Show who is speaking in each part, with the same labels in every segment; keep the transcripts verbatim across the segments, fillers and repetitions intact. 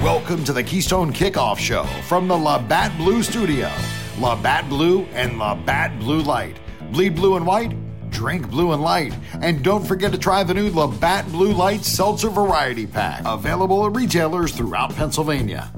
Speaker 1: Welcome to the Keystone Kickoff Show from the Labatt Blue Studio. Labatt Blue and Labatt Blue Light. Bleed blue and white, drink blue and light. And don't forget to try the new Labatt Blue Light Seltzer Variety Pack. Available at retailers throughout Pennsylvania.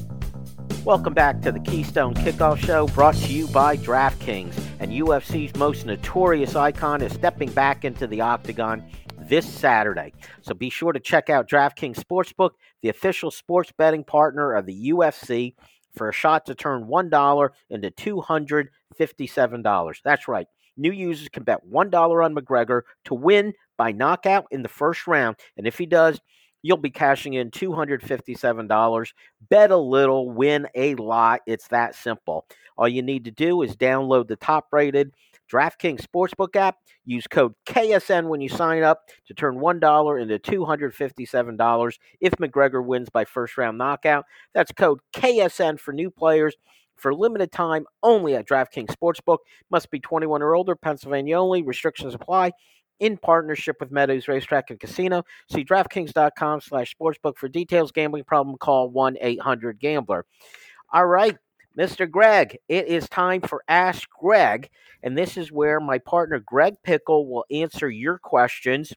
Speaker 2: Welcome back to the Keystone Kickoff Show, brought to you by DraftKings. And U F C's most notorious icon is stepping back into the octagon this Saturday. So be sure to check out DraftKings Sportsbook, the official sports betting partner of the U F C, for a shot to turn one dollar into two hundred fifty-seven dollars. That's right. New users can bet one dollar on McGregor to win by knockout in the first round. And if he does, you'll be cashing in two hundred fifty-seven dollars. Bet a little, win a lot. It's that simple. All you need to do is download the top-rated DraftKings Sportsbook app. Use code K S N when you sign up to turn one dollar into two hundred fifty-seven dollars if McGregor wins by first-round knockout. That's code K S N for new players for limited time only at DraftKings Sportsbook. Must be twenty-one or older, Pennsylvania only. Restrictions apply. In partnership with Meadows Racetrack and Casino. See DraftKings.com slash sportsbook for details. Gambling problem, call one eight hundred gambler. All right, Mister Greg, it is time for Ask Greg, and this is where my partner Greg Pickle will answer your questions.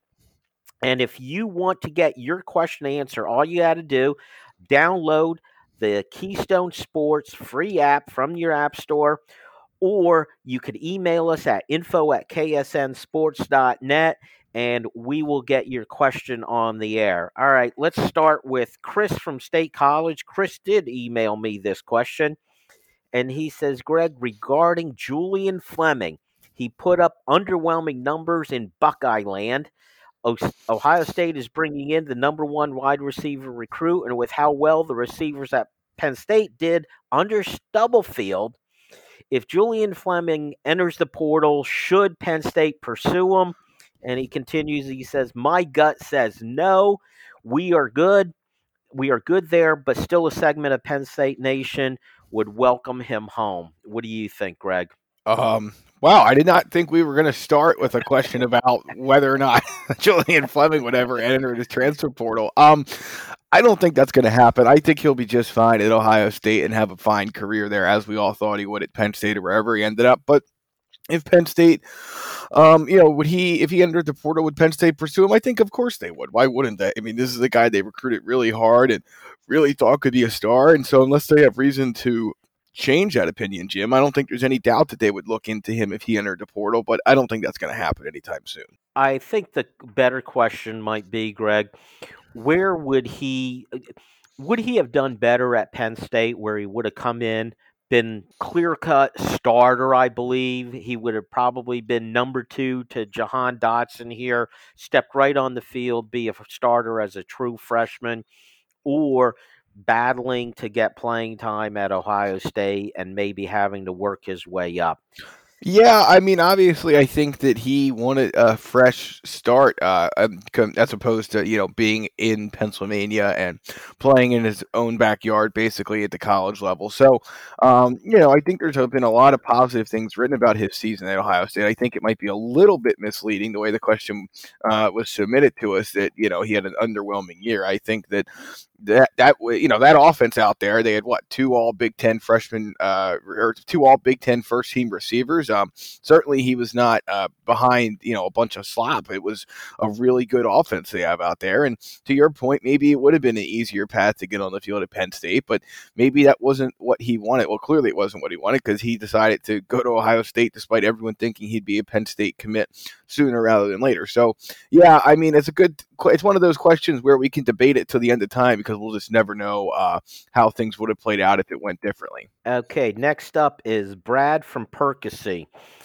Speaker 2: And if you want to get your question answered, all you got to do, download the Keystone Sports free app from your app store, or you could email us at info at k s n sports dot net, and we will get your question on the air. All right, let's start with Chris from State College. Chris did email me this question, and he says, Greg, regarding Julian Fleming, he put up underwhelming numbers in Buckeye Land. Ohio State is bringing in the number one wide receiver recruit, and with how well the receivers at Penn State did under Stubblefield, if Julian Fleming enters the portal, should Penn State pursue him? And he continues, he says, my gut says no. We are good. We are good there, but still a segment of Penn State Nation would welcome him home. What do you think, Greg?
Speaker 3: Um, wow, I did not think we were going to start with a question about whether or not Julian Fleming would ever enter the transfer portal. Um, I don't think that's going to happen. I think he'll be just fine at Ohio State and have a fine career there, as we all thought he would at Penn State or wherever he ended up. But if Penn State, um, you know, would he, if he entered the portal, would Penn State pursue him? I think, of course, they would. Why wouldn't they? I mean, this is a guy they recruited really hard and really thought could be a star. And so unless they have reason to change that opinion, Jim, I don't think there's any doubt that they would look into him if he entered the portal, but I don't think that's going to happen anytime soon.
Speaker 2: I think the better question might be, Greg, where would he, would he have done better at Penn State, where he would have come in, been clear-cut starter, I believe. He would have probably been number two to Jahan Dotson here, stepped right on the field, be a starter as a true freshman, or battling to get playing time at Ohio State and maybe having to work his way up.
Speaker 3: Yeah, I mean, obviously, I think that he wanted a fresh start uh, as opposed to, you know, being in Pennsylvania and playing in his own backyard, basically at the college level. So, um, you know, I think there's been a lot of positive things written about his season at Ohio State. I think it might be a little bit misleading the way the question uh, was submitted to us that, you know, he had an underwhelming year. I think that that, that you know, that offense out there, they had, what, two all Big Ten freshmen uh, or two all Big Ten first-team receivers. Um, certainly he was not uh, behind, you know, a bunch of slop. It was a really good offense they have out there. And to your point, maybe it would have been an easier path to get on the field at Penn State, but maybe that wasn't what he wanted. Well, clearly it wasn't what he wanted because he decided to go to Ohio State despite everyone thinking he'd be a Penn State commit sooner rather than later. So, yeah, I mean, it's a good, it's one of those questions where we can debate it till the end of time because we'll just never know uh, how things would have played out if it went differently.
Speaker 2: Okay, next up is Brad from Percy.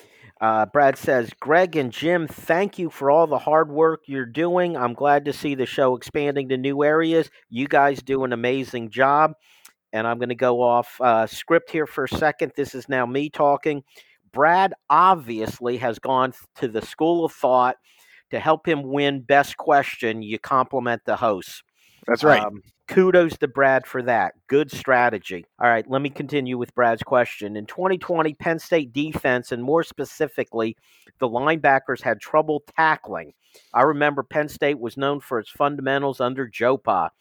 Speaker 2: Uh, Brad says, Greg and Jim, thank you for all the hard work you're doing. I'm glad to see the show expanding to new areas. You guys do an amazing job. And I'm going to go off uh, script here for a second. This is now me talking. Brad obviously has gone to the school of thought to help him win best question. You compliment the host.
Speaker 3: That's right.
Speaker 2: Um, kudos to Brad for that. Good strategy. All right, let me continue with Brad's question. In twenty twenty, Penn State defense, and more specifically, the linebackers had trouble tackling. I remember Penn State was known for its fundamentals under Joe Pa.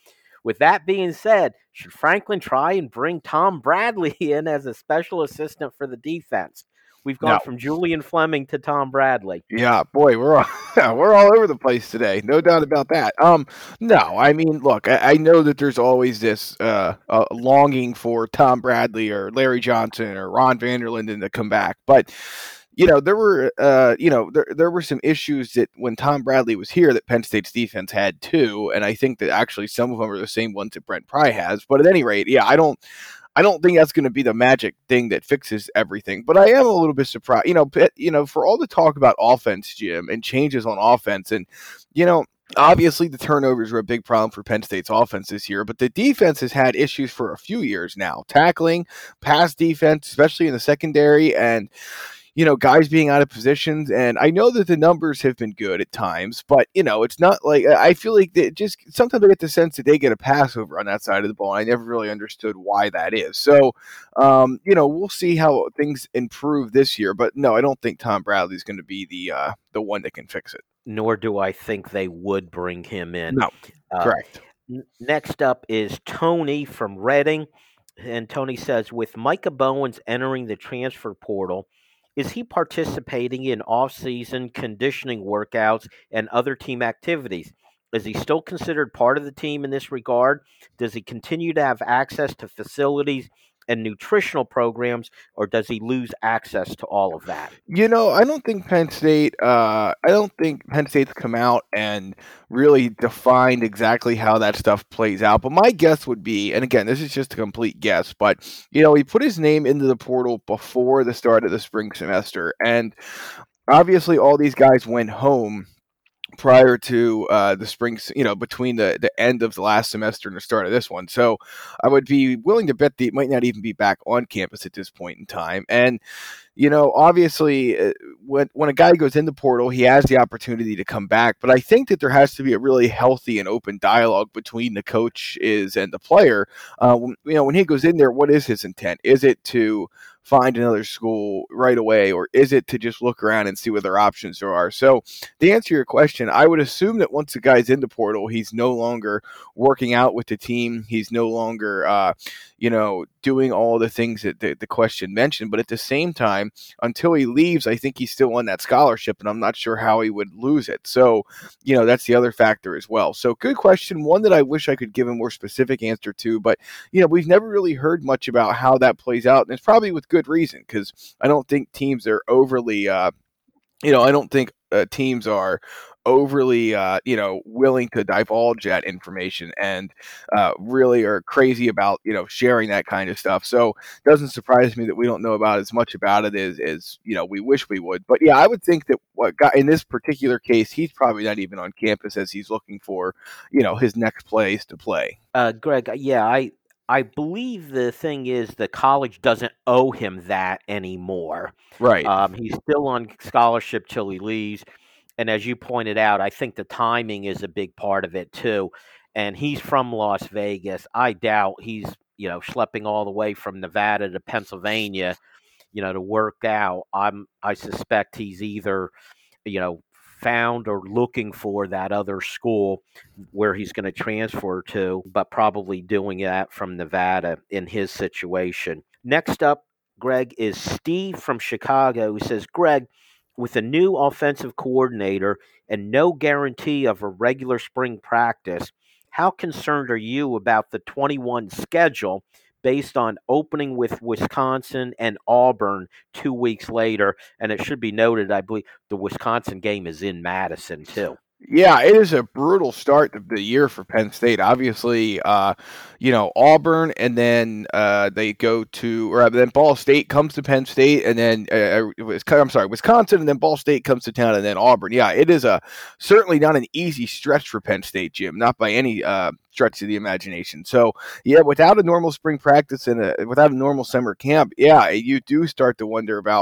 Speaker 2: with that being said, should Franklin try and bring Tom Bradley in as a special assistant for the defense? We've gone
Speaker 3: No.
Speaker 2: from Julian Fleming to Tom Bradley.
Speaker 3: Yeah, boy, we're all, we're all over the place today. No doubt about that. Um, no, I mean, look, I, I know that there's always this uh, uh, longing for Tom Bradley or Larry Johnson or Ron Vanderlinden to come back, but you know, there were, uh, you know, there there were some issues that when Tom Bradley was here that Penn State's defense had too, and I think that actually some of them are the same ones that Brent Pry has. But at any rate, yeah, I don't. I don't think that's going to be the magic thing that fixes everything, but I am a little bit surprised. You know, you know, for all the talk about offense, Jim, and changes on offense, and you know, obviously the turnovers were a big problem for Penn State's offense this year, but the defense has had issues for a few years now, tackling, pass defense, especially in the secondary, and you know, guys being out of positions. And I know that the numbers have been good at times, but, you know, it's not like I feel like they just sometimes I get the sense that they get a pass over on that side of the ball. And I never really understood why that is. So, um, you know, we'll see how things improve this year. But no, I don't think Tom Bradley is going to be the uh, the one that can fix it.
Speaker 2: Nor do I think they would bring him in.
Speaker 3: No, uh, correct.
Speaker 2: N- next up is Tony from Reading. And Tony says, with Micah Bowens entering the transfer portal, is he participating in off-season conditioning workouts and other team activities? Is he still considered part of the team in this regard? Does he continue to have access to facilities and nutritional programs, or does he lose access to all of that?
Speaker 3: You know, I don't think Penn State, uh, I don't think Penn State's come out and really defined exactly how that stuff plays out. But my guess would be, and again, this is just a complete guess, but, you know, he put his name into the portal before the start of the spring semester. And obviously all these guys went home prior to uh, the spring, you know, between the, the end of the last semester and the start of this one. So I would be willing to bet that it might not even be back on campus at this point in time. And, you know, obviously uh, when, when a guy goes in the portal, he has the opportunity to come back. But I think that there has to be a really healthy and open dialogue between the coach is and the player. Uh, when, you know, when he goes in there, what is his intent? Is it to find another school right away, or is it to just look around and see what their options there are? So to answer your question, I would assume that once the guy's in the portal, he's no longer working out with the team. He's no longer, uh, you know, doing all the things that the, the question mentioned. But at the same time, until he leaves, I think he's still on that scholarship, and I'm not sure how he would lose it. So, you know, that's the other factor as well. So good question. One that I wish I could give a more specific answer to, but, you know, we've never really heard much about how that plays out. And it's probably with good reason, because I don't think teams are overly, uh, you know, I don't think uh, teams are overly, uh, you know, willing to divulge that information and uh, really are crazy about, you know, sharing that kind of stuff. So it doesn't surprise me that we don't know about as much about it as, as, you know, we wish we would. But yeah, I would think that what got in this particular case, he's probably not even on campus as he's looking for, you know, his next place to play.
Speaker 2: Uh, Greg, yeah, I, I believe the thing is the college doesn't owe him that anymore.
Speaker 3: Right.
Speaker 2: Um, he's still on scholarship till he leaves. And as you pointed out, I think the timing is a big part of it too. And he's from Las Vegas. I doubt he's, you know, schlepping all the way from Nevada to Pennsylvania, you know, to work out. I'm, I suspect he's either, you know, found or looking for that other school where he's going to transfer to, but probably doing that from Nevada in his situation. Next up, Greg, is Steve from Chicago, who says, Greg, with a new offensive coordinator and no guarantee of a regular spring practice, how concerned are you about the twenty-one schedule based on opening with Wisconsin and Auburn two weeks later? And it should be noted, I believe the Wisconsin game is in Madison too.
Speaker 3: Yeah, it is a brutal start of the year for Penn State. Obviously, uh, you know, Auburn, and then uh, they go to, or then Ball State comes to Penn State, and then uh, I'm sorry, Wisconsin, and then Ball State comes to town, and then Auburn. Yeah, it is a certainly not an easy stretch for Penn State, Jim, not by any uh, stretch of the imagination. So, yeah, without a normal spring practice and a, without a normal summer camp, yeah, you do start to wonder about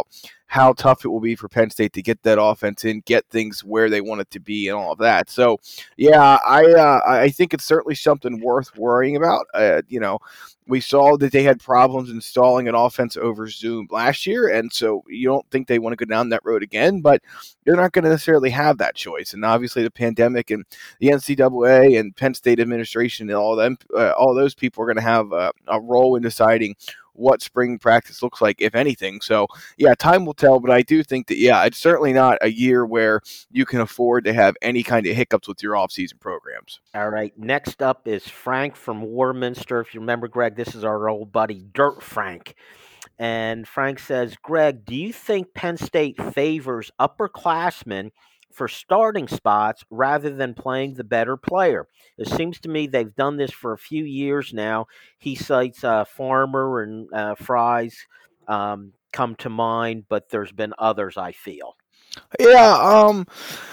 Speaker 3: how tough it will be for Penn State to get that offense in, get things where they want it to be, and all of that. So, yeah, I uh, I think it's certainly something worth worrying about. Uh, you know, we saw that they had problems installing an offense over Zoom last year, and so you don't think they want to go down that road again, but you're not going to necessarily have that choice. And obviously the pandemic and the N C double A and Penn State administration and all them, uh, all those people are going to have uh, a role in deciding what spring practice looks like, if anything. So, yeah, time will tell, but I do think that, yeah, it's certainly not a year where you can afford to have any kind of hiccups with your off-season programs.
Speaker 2: All right, next up is Frank from Warminster. If you remember, Greg, this is our old buddy, Dirt Frank. And Frank says, Greg, do you think Penn State favors upperclassmen for starting spots rather than playing the better player? It seems to me they've done this for a few years now. He cites uh, Farmer and uh, Fries um, come to mind, but there's been others, I feel.
Speaker 3: Yeah, um...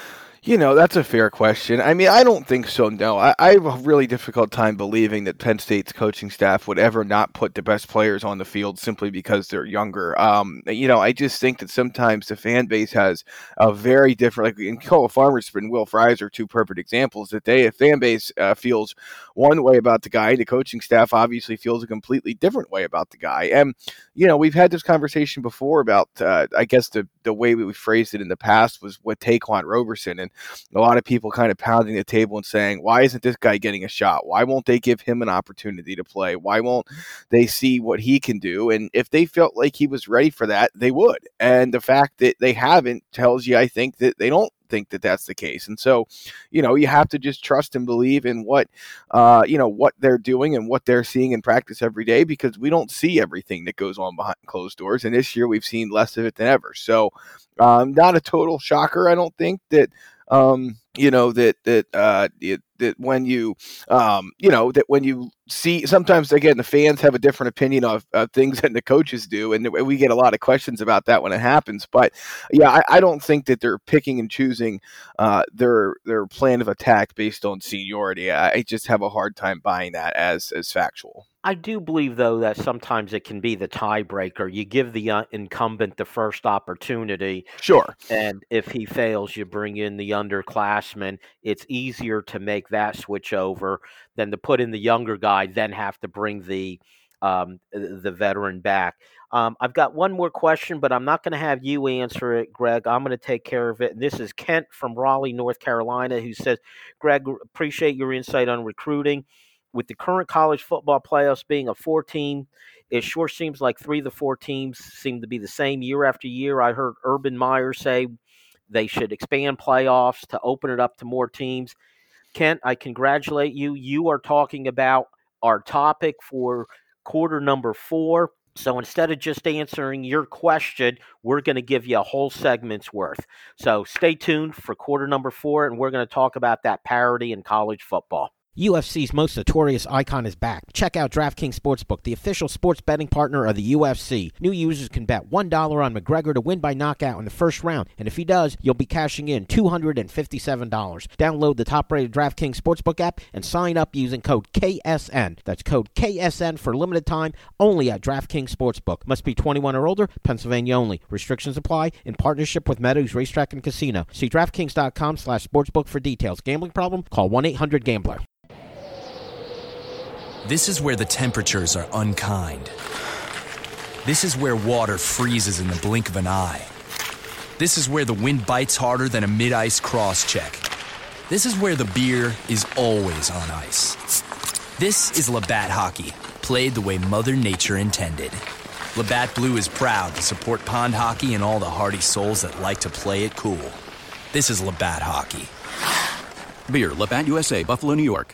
Speaker 3: You know, that's a fair question. I mean, I don't think so, no. I, I have a really difficult time believing that Penn State's coaching staff would ever not put the best players on the field simply because they're younger. Um, you know, I just think that sometimes the fan base has a very different, like in Cole Farmer's and Will Fries are two perfect examples, that they, a fan base uh, feels one way about the guy. The coaching staff obviously feels a completely different way about the guy. And, you know, we've had this conversation before about, uh, I guess the, the way we phrased it in the past was with Taquan Roberson, and a lot of people kind of pounding the table and saying, why isn't this guy getting a shot? Why won't they give him an opportunity to play? Why won't they see what he can do? And if they felt like he was ready for that, they would. And the fact that they haven't tells you, I think, that they don't think that that's the case. And so, you know, you have to just trust and believe in what, uh, you know, what they're doing and what they're seeing in practice every day, because we don't see everything that goes on behind closed doors. And this year we've seen less of it than ever. So um, not a total shocker, I don't think, that, um, you know, that, that, uh, it, that when you, um, you know, that when you see, sometimes, again, the fans have a different opinion of uh, things than the coaches do. And we get a lot of questions about that when it happens. But yeah, I, I don't think that they're picking and choosing uh, their, their plan of attack based on seniority. I, I just have a hard time buying that as, as factual.
Speaker 2: I do believe, though, that sometimes it can be the tiebreaker. You give the uh, incumbent the first opportunity.
Speaker 3: Sure.
Speaker 2: And if he fails, you bring in the underclassman. It's easier to make that switch over than to put in the younger guy, then have to bring the um, the veteran back. Um, I've got one more question, but I'm not going to have you answer it, Greg. I'm going to take care of it. And this is Kent from Raleigh, North Carolina, who says, Greg, appreciate your insight on recruiting. With the current college football playoffs being a four-team, it sure seems like three of the four teams seem to be the same year after year. I heard Urban Meyer say they should expand playoffs to open it up to more teams. Kent, I congratulate you. You are talking about our topic for quarter number four. So instead of just answering your question, we're going to give you a whole segment's worth. So stay tuned for quarter number four, and we're going to talk about that parity in college football. U F C's most notorious icon is back. Check out DraftKings Sportsbook, the official sports betting partner of the U F C. New users can bet one dollar on McGregor to win by knockout in the first round, and if he does, you'll be cashing in two hundred fifty-seven dollars. Download the top-rated DraftKings Sportsbook app and sign up using code K S N. That's code K S N for limited time, only at DraftKings Sportsbook. Must be twenty-one or older, Pennsylvania only. Restrictions apply in partnership with Meadows Racetrack and Casino. See DraftKings.com slash sportsbook for details. Gambling problem? Call one eight hundred gambler.
Speaker 4: This is where the temperatures are unkind. This is where water freezes in the blink of an eye. This is where the wind bites harder than a mid-ice cross-check. This is where the beer is always on ice. This is Labatt Hockey, played the way Mother Nature intended. Labatt Blue is proud to support pond hockey and all the hardy souls that like to play it cool. This is Labatt Hockey.
Speaker 5: Beer, Labatt U S A, Buffalo, New York.